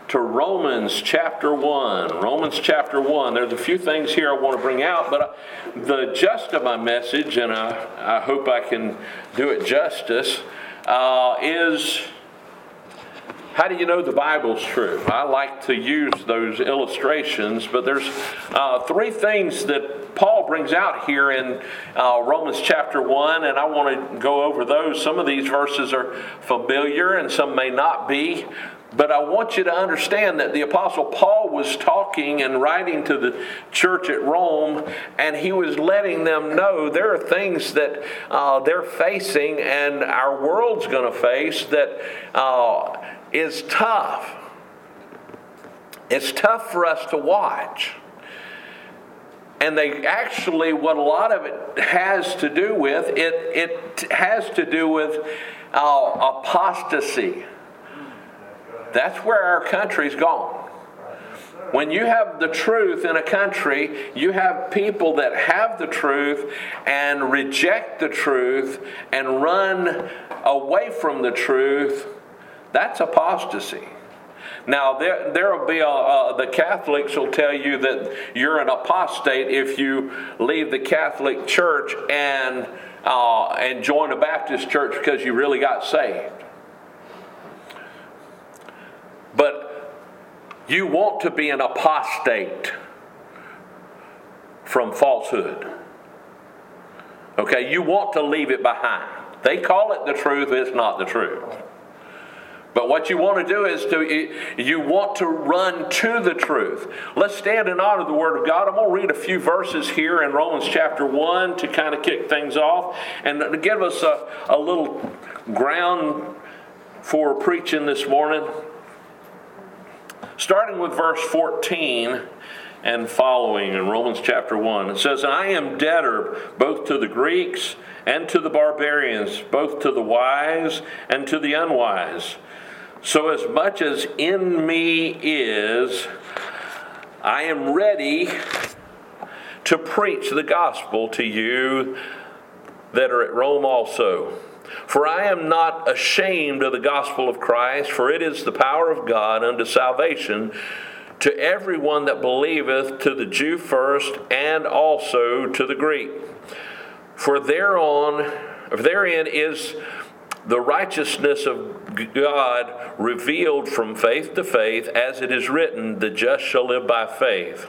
to Romans chapter 1. Romans chapter 1. There's a few things here I want to bring out, but the gist of my message, and I hope I can do it justice, is how do you know the Bible's true? I like to use those illustrations, but there's three things that Paul brings out here in Romans chapter 1, and I want to go over those. Some of these verses are familiar and some may not be, but I want you to understand that the Apostle Paul was talking and writing to the church at Rome, and he was letting them know there are things that they're facing and our world's going to face that is tough. It's tough for us to watch. And they actually, what a lot of it has to do with, it has to do with apostasy. That's where our country's gone. When you have the truth in a country, you have people that have the truth and reject the truth and run away from the truth. That's apostasy. Now, there will be the Catholics will tell you that you're an apostate if you leave the Catholic Church and join a Baptist church because you really got saved. But you want to be an apostate from falsehood. Okay, you want to leave it behind. They call it the truth, it's not the truth. But what you want to do is you want to run to the truth. Let's stand and honor the Word of God. I'm going to read a few verses here in Romans chapter 1 to kind of kick things off and to give us a little ground for preaching this morning. Starting with verse 14 and following in Romans chapter 1. It says, I am debtor both to the Greeks and to the barbarians, both to the wise and to the unwise. So as much as in me is, I am ready to preach the gospel to you that are at Rome also. For I am not ashamed of the gospel of Christ, for it is the power of God unto salvation to everyone that believeth, to the Jew first, and also to the Greek. For therein is the righteousness of God revealed from faith to faith, as it is written, the just shall live by faith.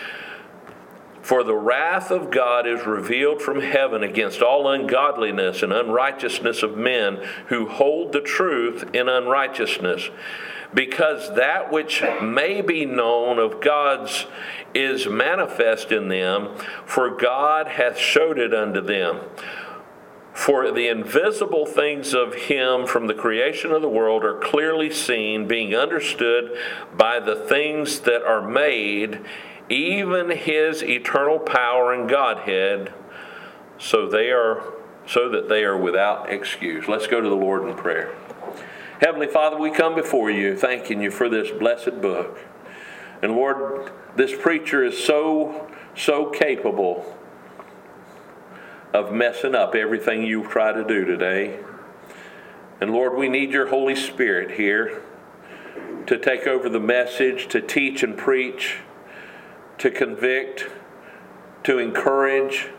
For the wrath of God is revealed from heaven against all ungodliness and unrighteousness of men who hold the truth in unrighteousness, because that which may be known of God's is manifest in them, for God hath showed it unto them. For the invisible things of him from the creation of the world are clearly seen, being understood by the things that are made, even his eternal power and Godhead, so that they are without excuse. Let's go to the Lord in prayer. Heavenly Father, we come before you, thanking you for this blessed book. And Lord, this preacher is so capable of messing up everything you try to do today. And Lord, we need your Holy Spirit here to take over the message, to teach and preach, to convict, to encourage.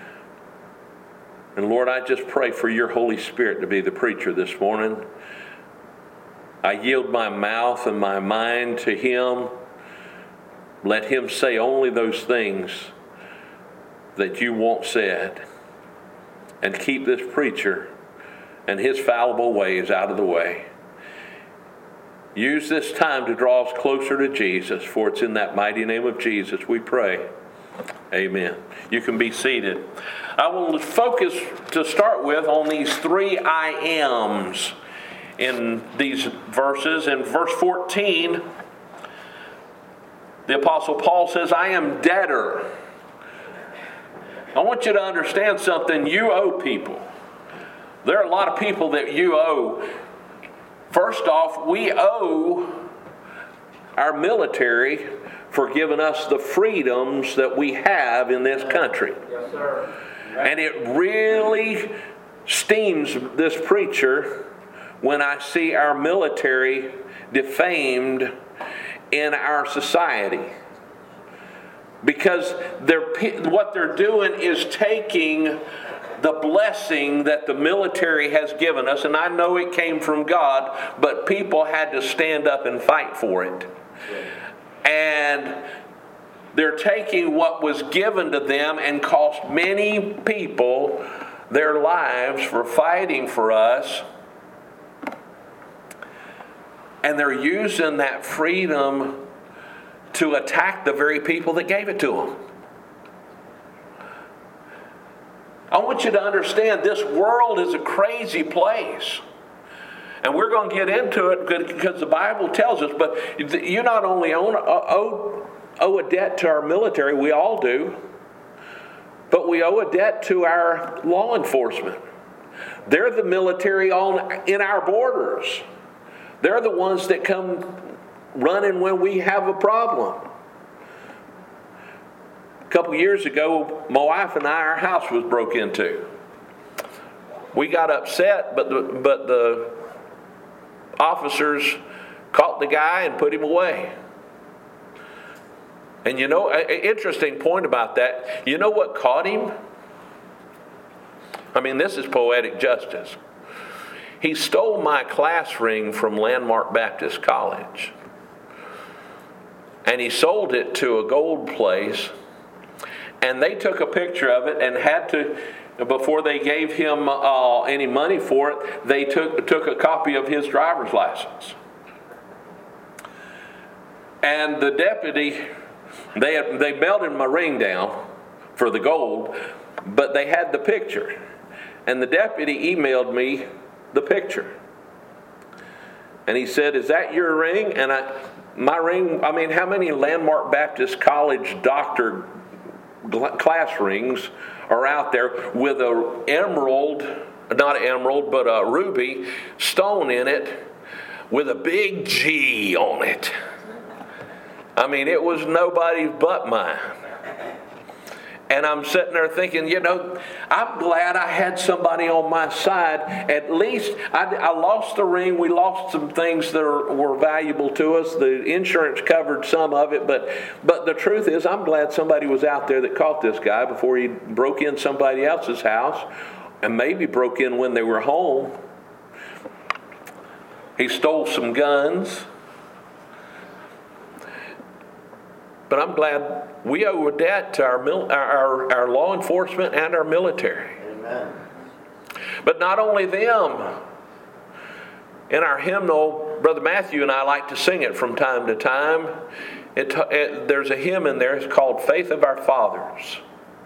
And Lord, I just pray for your Holy Spirit to be the preacher this morning. I yield my mouth and my mind to him. Let him say only those things that you want said. And keep this preacher and his fallible ways out of the way. Use this time to draw us closer to Jesus, for it's in that mighty name of Jesus we pray. Amen. You can be seated. I will focus to start with on these three I ams in these verses. In verse 14, the Apostle Paul says, I am debtor. I want you to understand something. You owe people. There are a lot of people that you owe. First off, we owe our military for giving us the freedoms that we have in this country. Yes, sir. And it really steams this preacher when I see our military defamed in our society. Because what they're doing is taking the blessing that the military has given us, and I know it came from God, but people had to stand up and fight for it. And they're taking what was given to them and cost many people their lives for fighting for us. And they're using that freedom to attack the very people that gave it to them. I want you to understand this world is a crazy place. And we're going to get into it because the Bible tells us, but you not only owe a debt to our military, we all do, but we owe a debt to our law enforcement. They're the military in our borders. They're the ones that come running when we have a problem. A couple years ago, my wife and I, our house was broke into. We got upset, but the officers caught the guy and put him away. And you know, an interesting point about that, you know what caught him? I mean, this is poetic justice. He stole my class ring from Landmark Baptist College. And he sold it to a gold place. And they took a picture of it and had to, before they gave him any money for it, they took a copy of his driver's license. And the deputy, they melted my ring down for the gold, but they had the picture. And the deputy emailed me the picture. And he said, "Is that your ring?" And my ring, I mean, how many Landmark Baptist College doctor class rings are out there with a ruby stone in it with a big G on it? I mean, it was nobody's but mine. And I'm sitting there thinking, you know, I'm glad I had somebody on my side. At least I lost the ring. We lost some things that were valuable to us. The insurance covered some of it. But the truth is, I'm glad somebody was out there that caught this guy before he broke in somebody else's house and maybe broke in when they were home. He stole some guns. But I'm glad we owe a debt to our law enforcement and our military. Amen. But not only them. In our hymnal, Brother Matthew and I like to sing it from time to time. There's a hymn in there. It's called Faith of Our Fathers.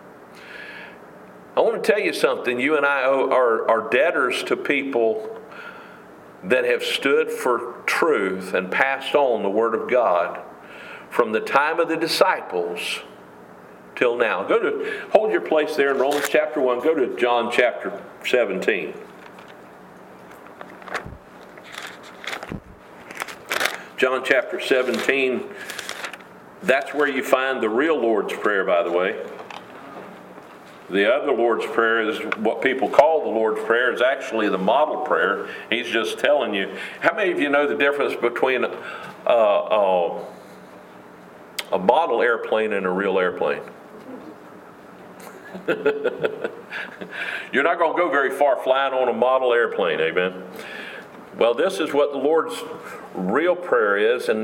I want to tell you something. You and I are debtors to people that have stood for truth and passed on the Word of God from the time of the disciples till now. Hold your place there in Romans chapter 1. Go to John chapter 17. John chapter 17, that's where you find the real Lord's Prayer, by the way. The other Lord's Prayer is what people call the Lord's Prayer. Is actually the model prayer. He's just telling you. How many of you know the difference between a model airplane and a real airplane? You're not going to go very far flying on a model airplane, amen? Well, this is what the Lord's real prayer is, and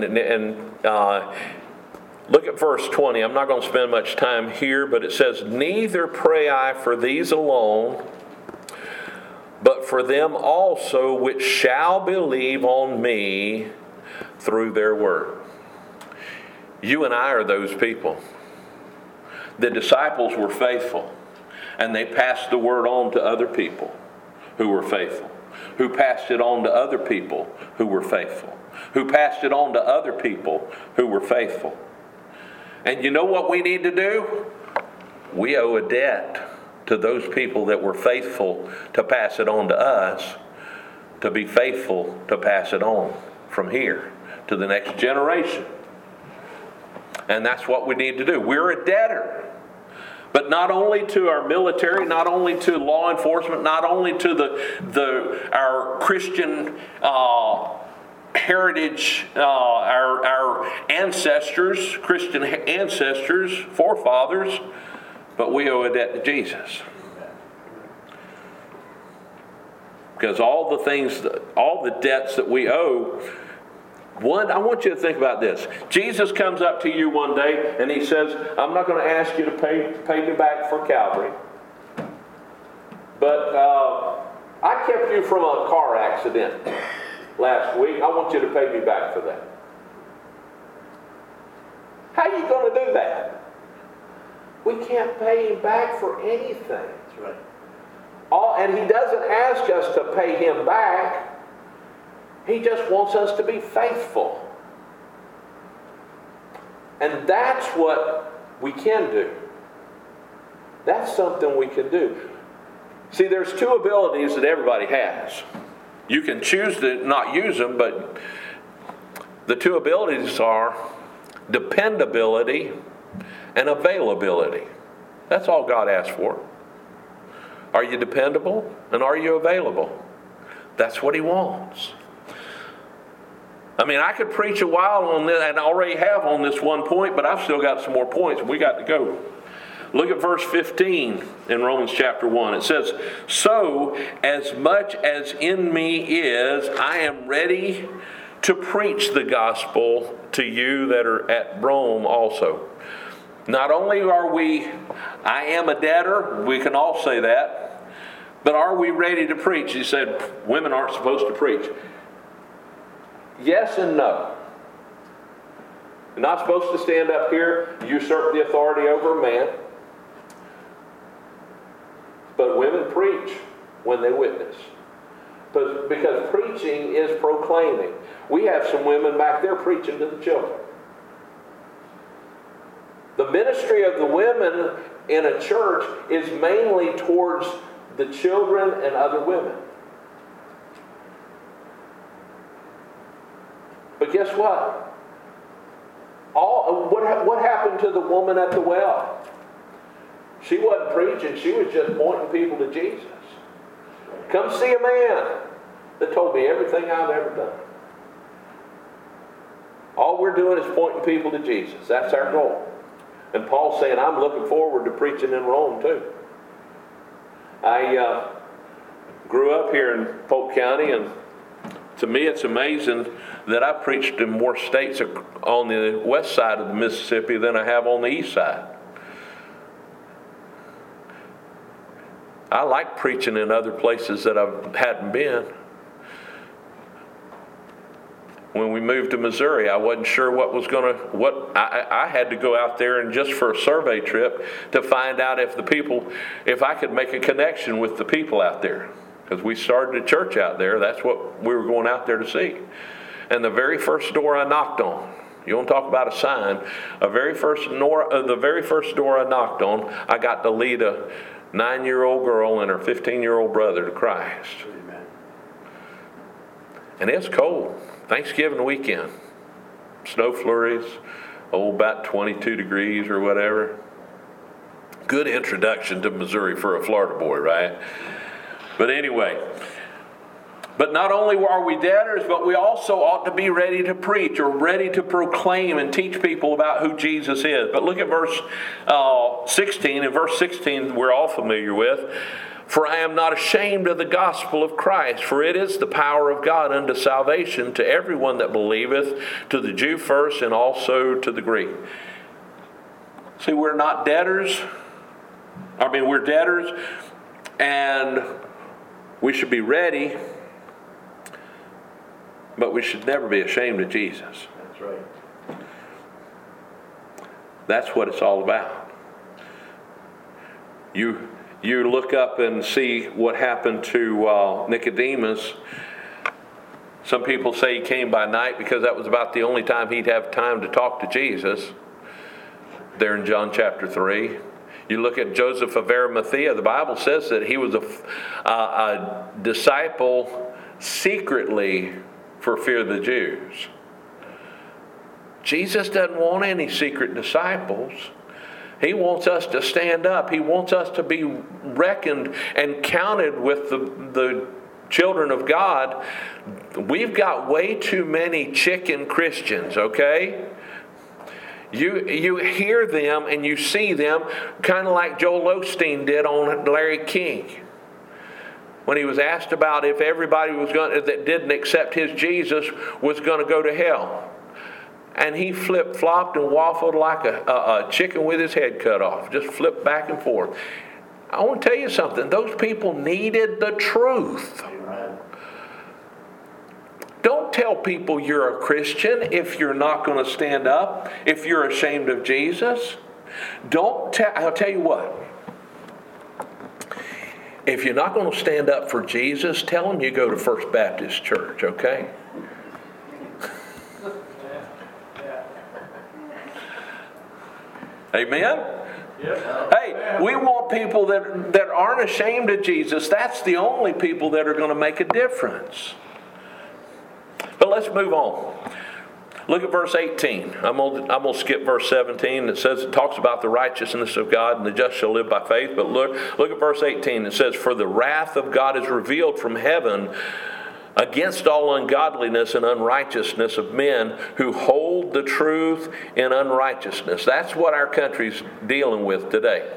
look at verse 20. I'm not going to spend much time here, but it says, "Neither pray I for these alone, but for them also which shall believe on me through their word." You and I are those people. The disciples were faithful, and they passed the word on to other people who were faithful, who passed it on to other people who were faithful, who passed it on to other people who were faithful. And you know what we need to do? We owe a debt to those people that were faithful to pass it on to us, to be faithful to pass it on from here to the next generation. And that's what we need to do. We're a debtor. But not only to our military, not only to law enforcement, not only to our Christian heritage, our ancestors, Christian ancestors, forefathers, but we owe a debt to Jesus. Because all the debts that we owe, I want you to think about this. Jesus comes up to you one day and he says, I'm not going to ask you to pay me back for Calvary. But I kept you from a car accident last week. I want you to pay me back for that. How are you going to do that? We can't pay him back for anything. That's right. And he doesn't ask us to pay him back. He just wants us to be faithful. And that's what we can do. That's something we can do. See, there's two abilities that everybody has. You can choose to not use them, but the two abilities are dependability and availability. That's all God asks for. Are you dependable and are you available? That's what he wants. I mean, I could preach a while on this, and I already have on this one point, but I've still got some more points. We got to go. Look at verse 15 in Romans chapter 1. It says, so as much as in me is, I am ready to preach the gospel to you that are at Rome also. Not only are I am a debtor, we can all say that, but are we ready to preach? He said women aren't supposed to preach. Yes and no. You're not supposed to stand up here, usurp the authority over a man. But women preach when they witness. Because preaching is proclaiming. We have some women back there preaching to the children. The ministry of the women in a church is mainly towards the children and other women. But guess what? What happened to the woman at the well? She wasn't preaching. She was just pointing people to Jesus. Come see a man that told me everything I've ever done. All we're doing is pointing people to Jesus. That's our goal. And Paul's saying, I'm looking forward to preaching in Rome too. I grew up here in Polk County, and to me it's amazing that I preached in more states on the west side of the Mississippi than I have on the east side. I like preaching in other places that I hadn't been. When we moved to Missouri, I wasn't sure I had to go out there and just for a survey trip to find out if I could make a connection with the people out there. Because we started a church out there, that's what we were going out there to see. And the very first door I knocked on, you want to talk about a sign, the very first door I knocked on, I got to lead a 9-year-old girl and her 15-year-old brother to Christ. Amen. And it's cold. Thanksgiving weekend. Snow flurries. About 22 degrees or whatever. Good introduction to Missouri for a Florida boy, right? But anyway. But not only are we debtors, but we also ought to be ready to preach or ready to proclaim and teach people about who Jesus is. But look at verse 16. In verse 16, we're all familiar with. For I am not ashamed of the gospel of Christ, for it is the power of God unto salvation to everyone that believeth, to the Jew first and also to the Greek. See, we're not debtors. We're debtors, and we should be ready, but we should never be ashamed of Jesus. That's right. That's what it's all about. You look up and see what happened to Nicodemus. Some people say he came by night because that was about the only time he'd have time to talk to Jesus. There in John chapter 3. You look at Joseph of Arimathea. The Bible says that he was a disciple secretly for fear of the Jews. Jesus doesn't want any secret disciples. He wants us to stand up. He wants us to be reckoned and counted with the children of God. We've got way too many chicken Christians, okay? You hear them and you see them kind of like Joel Osteen did on Larry King. When he was asked about if everybody that didn't accept his Jesus was going to go to hell. And he flip-flopped and waffled like a chicken with his head cut off. Just flipped back and forth. I want to tell you something. Those people needed the truth. Don't tell people you're a Christian if you're not going to stand up, if you're ashamed of Jesus. I'll tell you what. If you're not going to stand up for Jesus, tell them you go to First Baptist Church, okay? Amen? Yep. Hey, we want people that aren't ashamed of Jesus. That's the only people that are going to make a difference. But let's move on. Look at verse 18. I'm going to skip verse 17. It talks about the righteousness of God and the just shall live by faith. But look at verse 18. It says, "For the wrath of God is revealed from heaven against all ungodliness and unrighteousness of men who hold the truth in unrighteousness." That's what our country's dealing with today.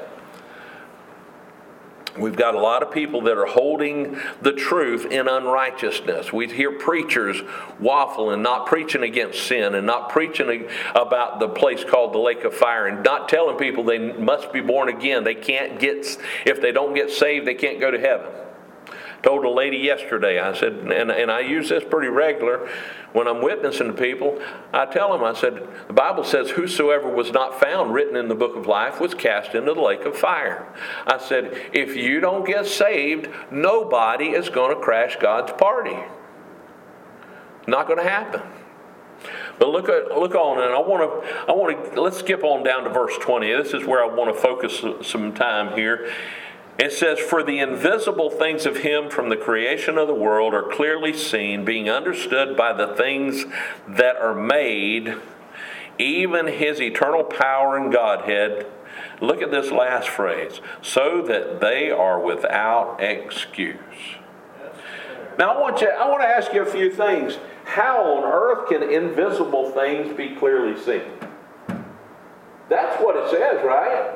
We've got a lot of people that are holding the truth in unrighteousness. We hear preachers waffling, not preaching against sin and not preaching about the place called the lake of fire and not telling people they must be born again. They can't if they don't get saved, they can't go to heaven. Told a lady yesterday, I said, and I use this pretty regular when I'm witnessing to people. I tell them, I said, the Bible says, "Whosoever was not found written in the book of life was cast into the lake of fire." I said, if you don't get saved, nobody is going to crash God's party. Not going to happen. But look on, and let's skip on down to verse 20. This is where I want to focus some time here. It says, "For the invisible things of him from the creation of the world are clearly seen, being understood by the things that are made, even his eternal power and Godhead." Look at this last phrase. "So that they are without excuse." Now I want to ask you a few things. How on earth can invisible things be clearly seen? That's what it says, right?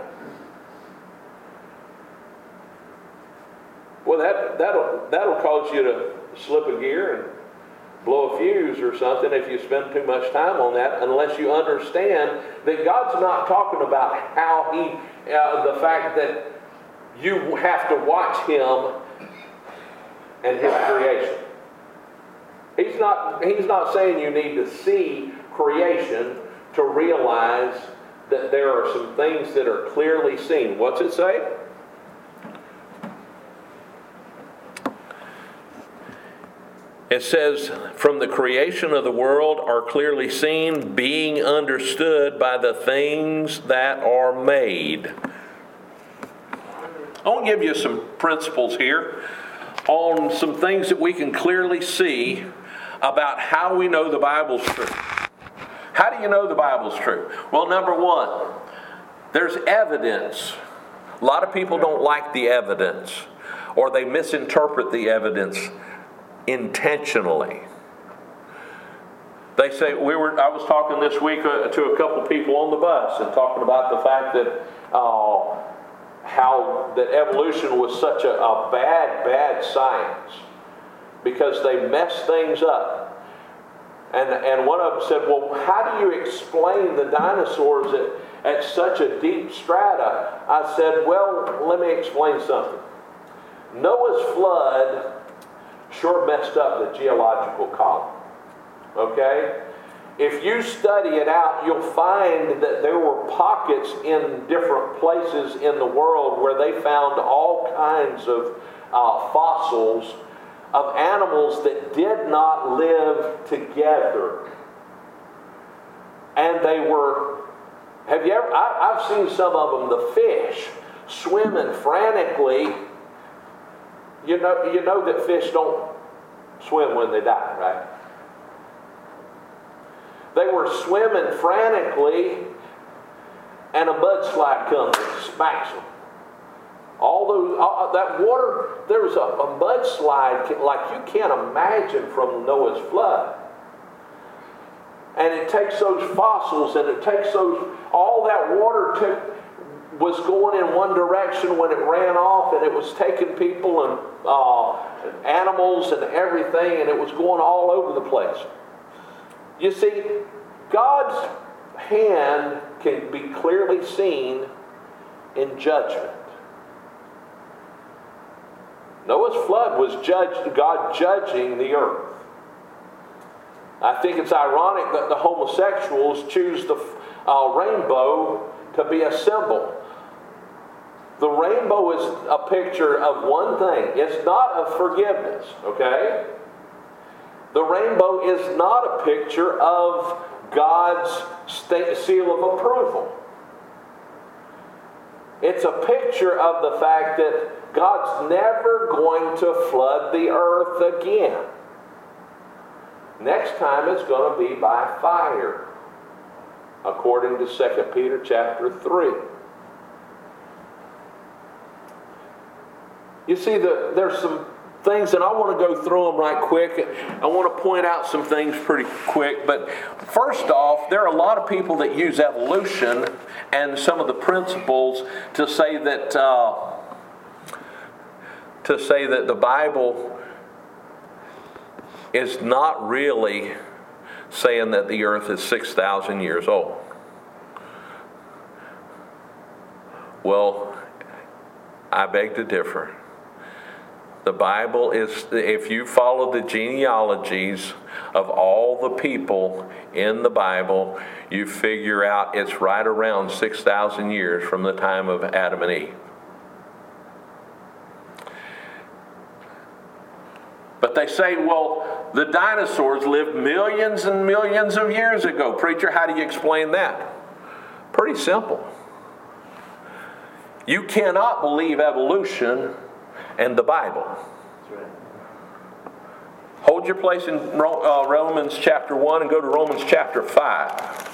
Well, that'll cause you to slip a gear and blow a fuse or something if you spend too much time on that, unless you understand that God's not talking about how the fact that you have to watch him and his creation. He's not saying you need to see creation to realize that there are some things that are clearly seen. What's it say? It says, "From the creation of the world are clearly seen, being understood by the things that are made." I want to give you some principles here on some things that we can clearly see about how we know the Bible's true. How do you know the Bible's true? Well, number one, there's evidence. A lot of people don't like the evidence, or they misinterpret the evidence intentionally. They say, I was talking this week to a couple people on the bus and talking about the fact that how that evolution was such a bad science because they messed things up. And one of them said, well, how do you explain the dinosaurs at such a deep strata? I said, well, let me explain something. Noah's flood sure messed up the geological column. Okay? If you study it out, you'll find that there were pockets in different places in the world where they found all kinds of fossils of animals that did not live together. And they were, I've seen some of them, the fish, swimming frantically. You know that fish don't swim when they die, right? They were swimming frantically, and a mudslide comes and smacks them. That water, there was a mudslide like you can't imagine from Noah's flood. And it takes those fossils, and it takes all that water was going in one direction when it ran off, and it was taking people and animals and everything, and it was going all over the place. You see, God's hand can be clearly seen in judgment. Noah's flood was God judging the earth. I think it's ironic that the homosexuals choose the rainbow to be a symbol. The rainbow is a picture of one thing. It's not of forgiveness, okay? The rainbow is not a picture of God's seal of approval. It's a picture of the fact that God's never going to flood the earth again. Next time it's going to be by fire, according to 2 Peter chapter 3. You see, there's some things, and I want to go through them right quick. I want to point out some things pretty quick. But first off, there are a lot of people that use evolution and some of the principles to say that the Bible is not really saying that the earth is 6,000 years old. Well, I beg to differ. The Bible is, if you follow the genealogies of all the people in the Bible, you figure out it's right around 6,000 years from the time of Adam and Eve. But they say, well, the dinosaurs lived millions and millions of years ago. Preacher, how do you explain that? Pretty simple. You cannot believe evolution and the Bible. That's right. Hold your place in Romans chapter 1 and go to Romans chapter 5.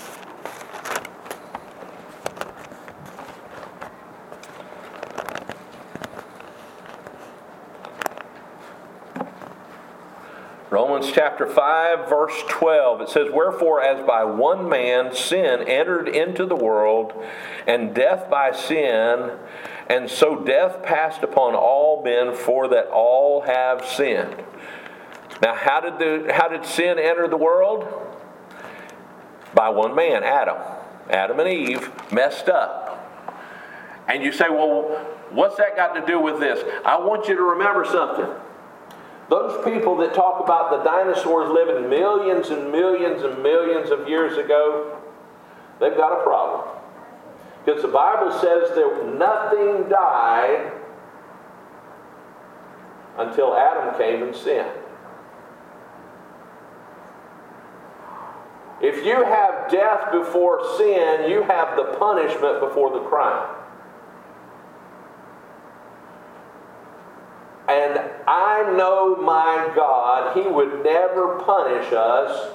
Romans chapter 5, verse 12, it says, "Wherefore, as by one man sin entered into the world, and death by sin, and so death passed upon all men, for that all have sinned." Now, how did sin enter the world? By one man, Adam. Adam and Eve messed up. And you say, well, what's that got to do with this? I want you to remember something. Those people that talk about the dinosaurs living millions and millions and millions of years ago, they've got a problem. Because the Bible says that nothing died until Adam came and sinned. If you have death before sin, you have the punishment before the crime. And I know my God, He would never punish us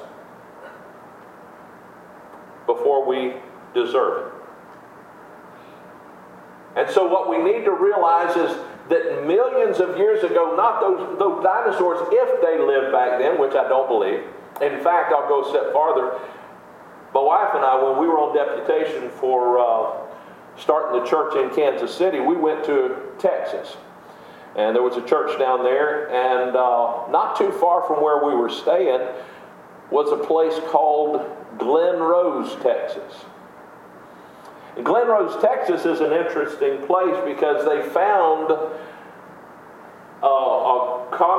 before we deserve it. And so what we need to realize is that millions of years ago, not those dinosaurs, if they lived back then, which I don't believe. In fact, I'll go a step farther. My wife and I, when we were on deputation for starting the church in Kansas City, we went to Texas. And there was a church down there, and not too far from where we were staying was a place called Glen Rose, Texas. And Glen Rose, Texas is an interesting place because they found a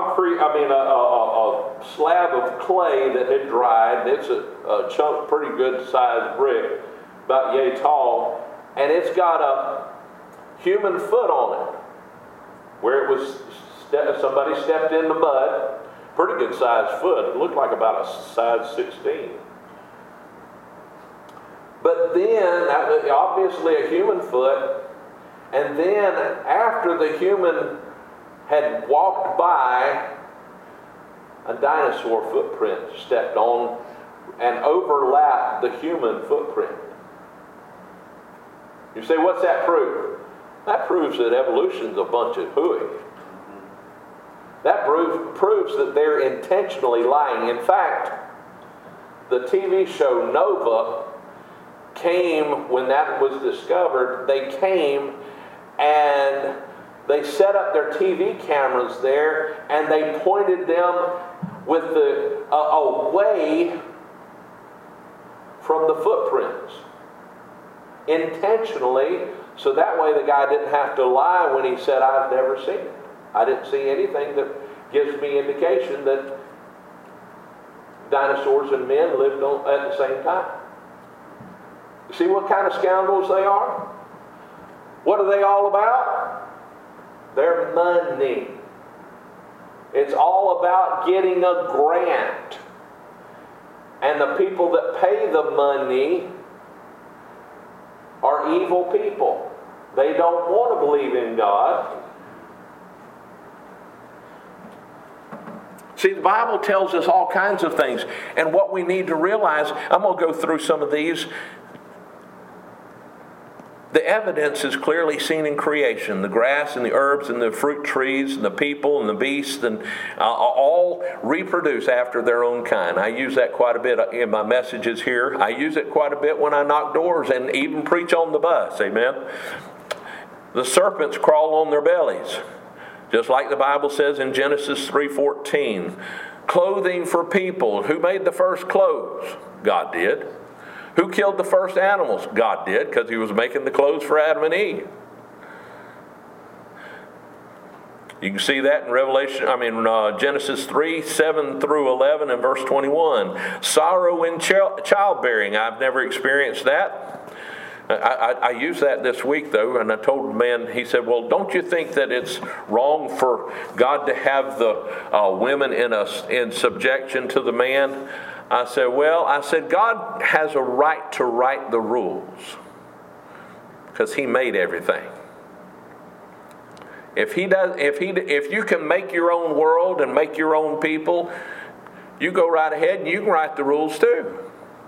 slab of clay that had dried. It's a chunk, pretty good sized brick, about yay tall, and it's got a human foot on it. Where it was, somebody stepped in the mud, pretty good sized foot. It looked like about a size 16. But then, obviously a human foot, and then after the human had walked by, a dinosaur footprint stepped on and overlapped the human footprint. You say, what's that prove? That proves that evolution's a bunch of hooey. That proves that they're intentionally lying. In fact, the TV show Nova came, when that was discovered, they came and they set up their TV cameras there, and they pointed them with away from the footprints intentionally, so that way the guy didn't have to lie when he said, "I've never seen it. I didn't see anything that gives me indication that dinosaurs and men lived at the same time." You see what kind of scoundrels they are? What are they all about? They're money. It's all about getting a grant. And the people that pay the money are evil people. They don't want to believe in God. See, the Bible tells us all kinds of things. And what we need to realize, I'm going to go through some of these. The evidence is clearly seen in creation. The grass and the herbs and the fruit trees and the people and the beasts and all reproduce after their own kind. I use that quite a bit in my messages here. I use it quite a bit when I knock doors and even preach on the bus. Amen. The serpents crawl on their bellies, just like the Bible says in Genesis 3:14. Clothing for people. Who made the first clothes? God did. Who killed the first animals? God did, because He was making the clothes for Adam and Eve. You can see that in Genesis 3:7 through 11 and verse 21. Sorrow in childbearing. I've never experienced that. I used that this week, though, and I told the man, he said, "Well, don't you think that it's wrong for God to have the women in subjection to the man?" I said, God has a right to write the rules because He made everything. If you can make your own world and make your own people, you go right ahead and you can write the rules too.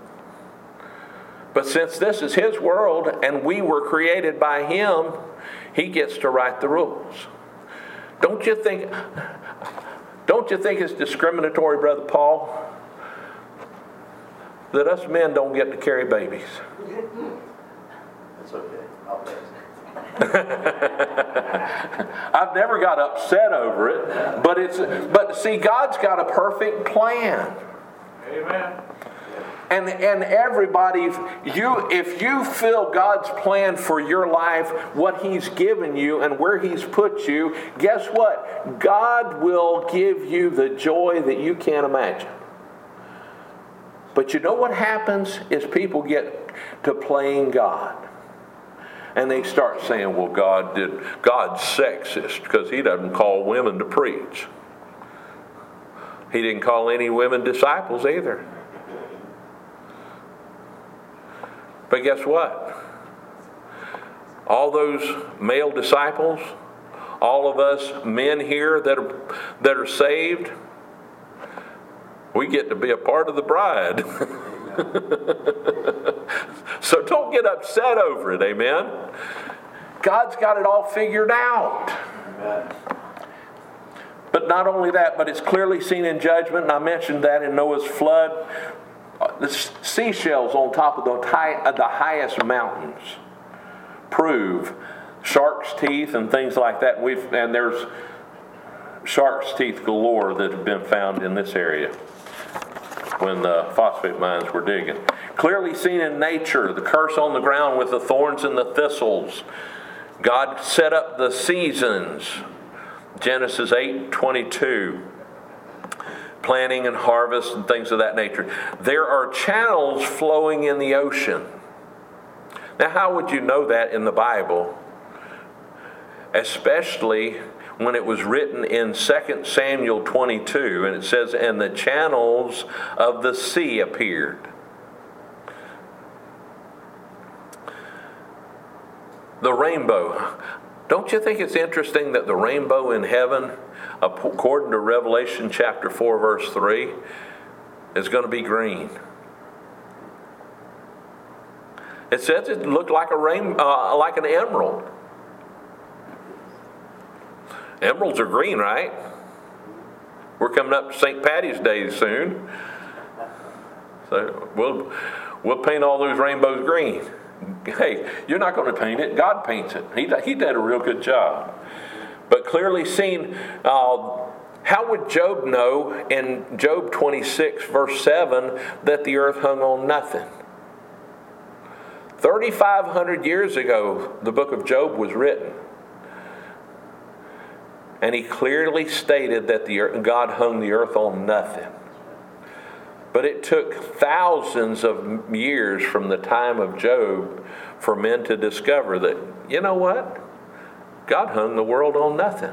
But since this is His world and we were created by Him, He gets to write the rules. Don't you think it's discriminatory, Brother Paul, that us men don't get to carry babies? That's okay. I'll fix it. I've never got upset over it, but see, God's got a perfect plan. Amen. And everybody, if you feel God's plan for your life, what He's given you and where He's put you, guess what? God will give you the joy that you can't imagine. But you know what happens is people get to playing God. And they start saying, well, God's sexist because He doesn't call women to preach. He didn't call any women disciples either. But guess what? All those male disciples, all of us men here that are saved, we get to be a part of the bride. So don't get upset over it, amen? God's got it all figured out. Amen. But not only that, but it's clearly seen in judgment, and I mentioned that in Noah's flood. The seashells on top of the highest mountains prove shark's teeth and things like that. And there's shark's teeth galore that have been found in this area when the phosphate mines were digging. Clearly seen in nature, the curse on the ground with the thorns and the thistles. God set up the seasons. Genesis 8:22. Planting and harvest and things of that nature. There are channels flowing in the ocean. Now, how would you know that in the Bible? Especially when it was written in 2 Samuel 22, and it says, "And the channels of the sea appeared." The rainbow. Don't you think it's interesting that the rainbow in heaven, according to Revelation chapter 4, verse 3, is going to be green? It says it looked like like an emerald. Emeralds are green, right? We're coming up to St. Patty's Day soon. So we'll paint all those rainbows green. Hey, you're not going to paint it. God paints it. He did a real good job. But clearly seen, how would Job know in Job 26, verse 7, that the earth hung on nothing? 3,500 years ago, the book of Job was written. And he clearly stated that God hung the earth on nothing. But it took thousands of years from the time of Job for men to discover that, you know what? God hung the world on nothing.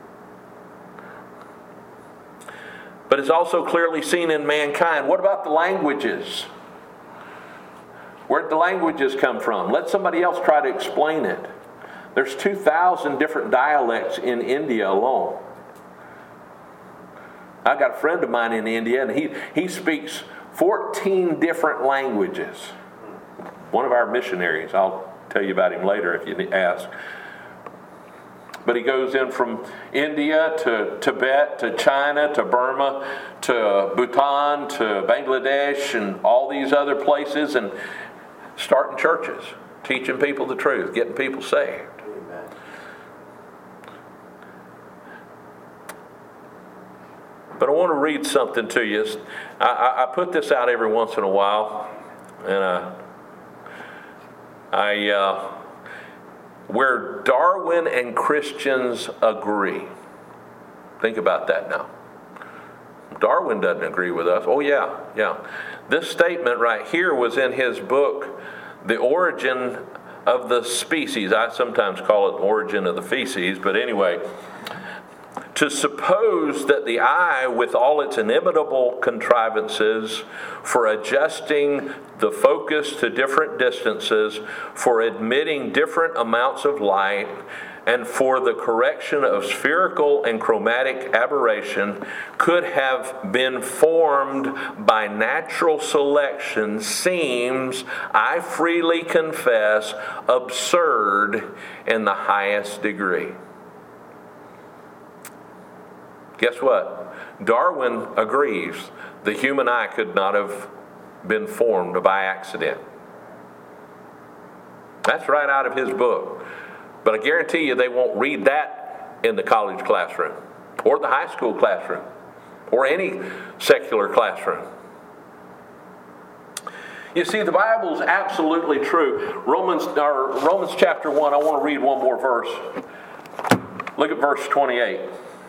But it's also clearly seen in mankind. What about the languages? Where'd the languages come from? Let somebody else try to explain it. There's 2,000 different dialects in India alone. I got a friend of mine in India, and he speaks 14 different languages. One of our missionaries. I'll tell you about him later if you ask. But he goes in from India to Tibet to China to Burma to Bhutan to Bangladesh and all these other places, and starting churches, teaching people the truth, getting people saved. Amen. But I want to read something to you. I put this out every once in a while, and where Darwin and Christians agree. Think about that now. Darwin doesn't agree with us. Oh yeah. This statement right here was in his book, The Origin of the Species. I sometimes call it Origin of the Feces, but anyway. To suppose that the eye, with all its inimitable contrivances for adjusting the focus to different distances, for admitting different amounts of light, and for the correction of spherical and chromatic aberration, could have been formed by natural selection seems, I freely confess, absurd in the highest degree. Guess what? Darwin agrees the human eye could not have been formed by accident. That's right out of his book. But I guarantee you they won't read that in the college classroom or the high school classroom or any secular classroom. You see, the Bible is absolutely true. Romans chapter 1, I want to read one more verse. Look at verse 28.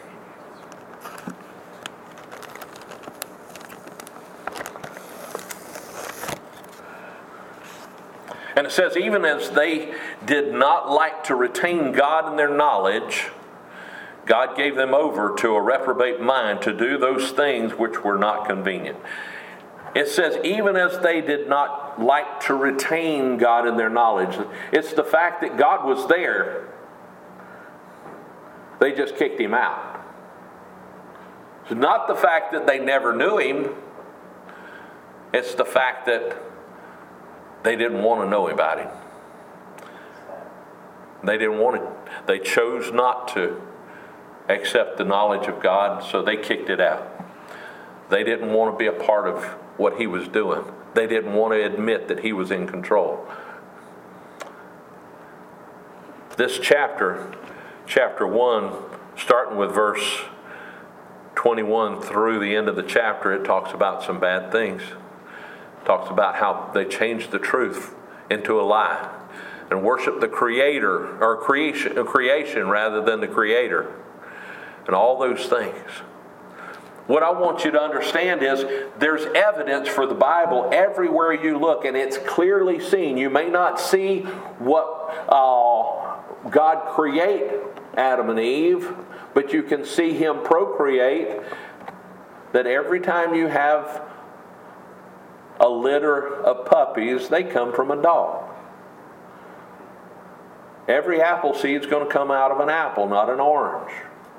And it says, even as they did not like to retain God in their knowledge, God gave them over to a reprobate mind to do those things which were not convenient. It says, even as they did not like to retain God in their knowledge. It's the fact that God was there. They just kicked him out. It's not the fact that they never knew him. It's the fact that they didn't want to know about him. They didn't want it. They chose not to accept the knowledge of God, so they kicked it out. They didn't want to be a part of what he was doing. They didn't want to admit that he was in control. This chapter 1, starting with verse 21 through the end of the chapter, it talks about some bad things. Talks about how they changed the truth into a lie and worship the creator or creation rather than the creator, and all those things. What I want you to understand is there's evidence for the Bible everywhere you look, and it's clearly seen. You may not see what God create Adam and Eve, but you can see him procreate. That every time you have a litter of puppies, they come from a dog. Every apple seed is going to come out of an apple, not an orange.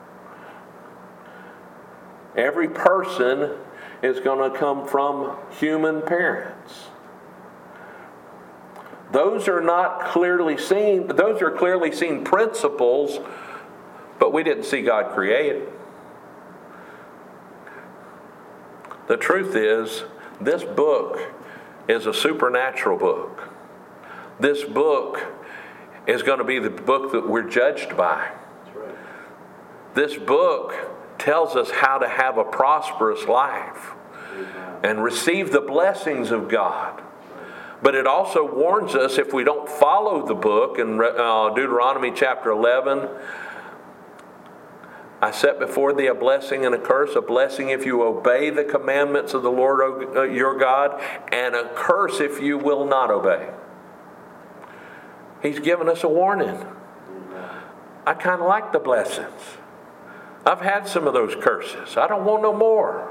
Every person is going to come from human parents. Those are not clearly seen. Those are clearly seen principles, but we didn't see God create it. The truth is, This book is a supernatural book. This book is going to be the book that we're judged by. That's right. This book tells us how to have a prosperous life and receive the blessings of God. But it also warns us if we don't follow the book in Deuteronomy chapter 11, I set before thee a blessing and a blessing if you obey the commandments of the Lord your God, and a curse if you will not obey. He's given us a warning. I kind of like the blessings. I've had some of those curses. I don't want no more.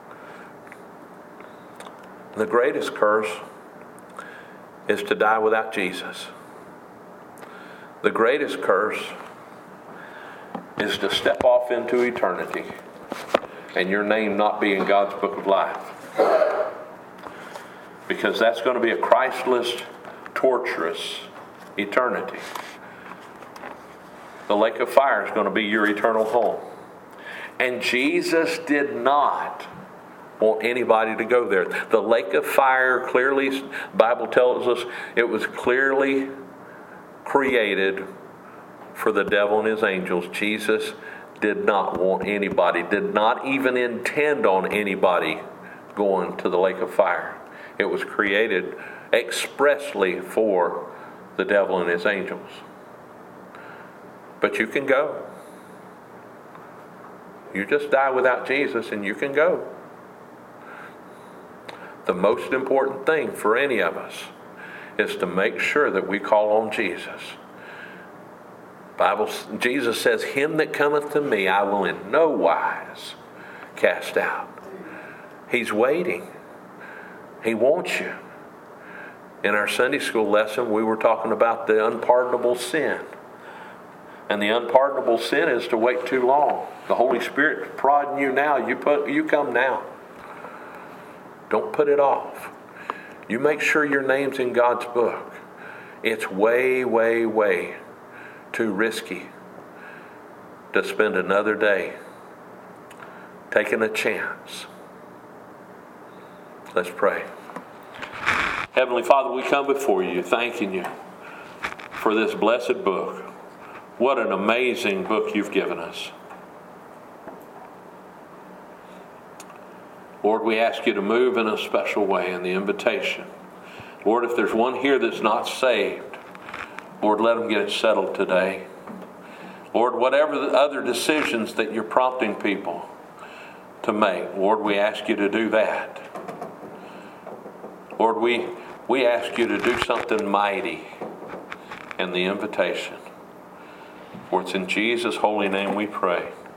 The greatest curse is to die without Jesus. The greatest curse is to step off into eternity and your name not be in God's book of life. Because that's going to be a Christless, torturous eternity. The lake of fire is going to be your eternal home. And Jesus did not want anybody to go there. The lake of fire, clearly, the Bible tells us it was clearly created for the devil and his angels. Jesus did not want anybody, did not even intend on anybody going to the lake of fire. It was created expressly for the devil and his angels. But you can go. You just die without Jesus and you can go. The most important thing for any of us is to make sure that we call on Jesus. Jesus says, him that cometh to me, I will in no wise cast out. He's waiting. He wants you. In our Sunday school lesson, we were talking about the unpardonable sin. And the unpardonable sin is to wait too long. The Holy Spirit prodding you now. You come now. Don't put it off. You make sure your name's in God's book. It's way, way, way too risky to spend another day taking a chance. Let's pray. Heavenly Father, we come before you, thanking you for this blessed book. What an amazing book you've given us. Lord, we ask you to move in a special way in the invitation. Lord, if there's one here that's not saved, Lord, let them get it settled today. Lord, whatever the other decisions that you're prompting people to make, Lord, we ask you to do that. Lord, we ask you to do something mighty in the invitation. For it's in Jesus' holy name we pray.